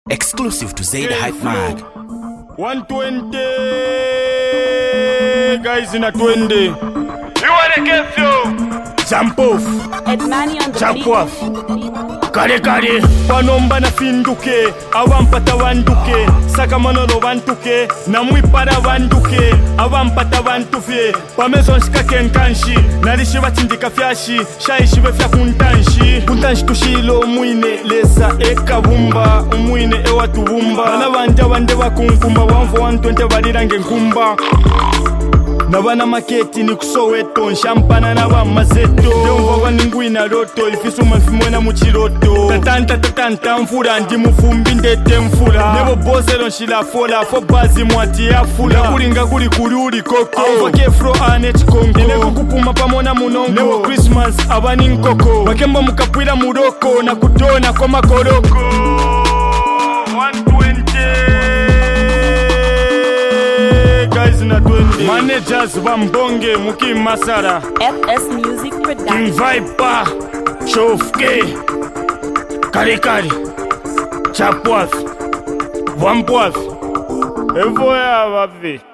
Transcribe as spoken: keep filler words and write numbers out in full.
Exclusive to Zaid Hype Mag. one twenty guys in a twenty. You wanna get you? Jump off. Edmani on the Jump beat. off. Kare kare. Panomba na finduke. Awampata wanduke. Sakamanolo wantuke. Namwipara wanduke. Awampata wantufye. Pamezon shika kenkanshi. Narishi watindika fyashi. Shaishi wefya kuntanshi. Kuntanshi tushilo mwine. Lesa eka bumba. Umwine ewa tubumba. Bana wanja wande wakunkumba. Wanfo wantwente walirange nkumba. Na bana maketi ni kusoweto. Nshampana na wa mazeto. Deumva waningwina roto. Ifisu mafimwena muchiroto. Tatanta tatanta mfura. Ndi mufumbi ndete mfura. Nebo bozero nshila fola. Fo bazi mwati ya fula. Kuringa kuri kuri uri koko. Alfa kefro ane chikongo. Ineko kupuma pamona munongo. Nebo Christmas abani nkoko. Bakembo mukapwila muroko. Na kutona kwa makoroko. one twenty guys na twenty. Managers bambonge muki masara. F S Music King Production. Viper Shofke Kare kare Chapwath Vampwath Evo ya vavi.